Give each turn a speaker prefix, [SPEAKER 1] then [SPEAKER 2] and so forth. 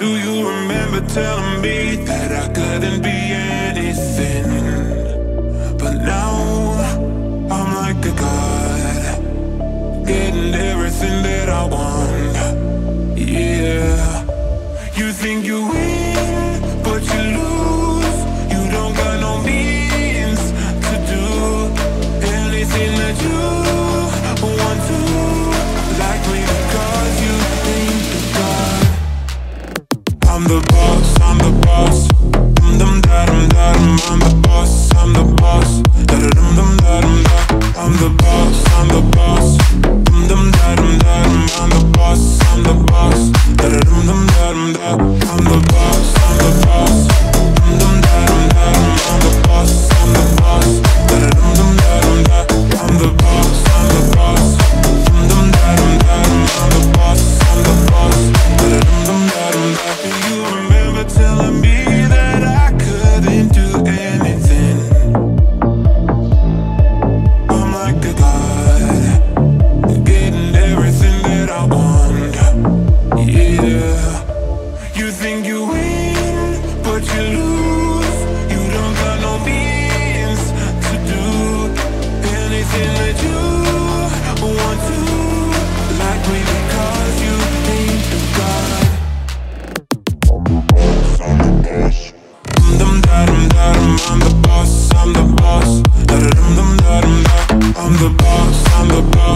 [SPEAKER 1] Do you remember telling me that I couldn't be anything? But now I'm like a god, getting everything that I want. Yeah. You think you win, but you lose. You don't got no means to do anything that you want to. Like me because you think you got. I'm the boss, I'm the boss. Dum da dum da dum. I'm the boss, I'm the boss. Da da dum dum da dum da. I'm the boss, I'm the boss. Dum dum da dum da dum. I'm the boss, I'm the boss. Da da dum dum da dum da. I'm the boss, I'm the boss. Dum dum da dum da dum. I'm the boss, I'm the boss. Da da dum dum da dum da. I'm the boss, I'm the boss. Dum dum da dum da dum. I'm the boss, I'm the boss. Da da dum dum da dum da. Do you remember telling me that I couldn't do anything? I'm like a god, getting everything that I want. Yeah. You think you win, but you lose. You don't got no means to do anything that you want to. Like me because you think you got. I'm the boss. Dum da dum da dum. I'm the boss, I'm the boss. Da da dum dum da dum da. I'm the boss, I'm the boss.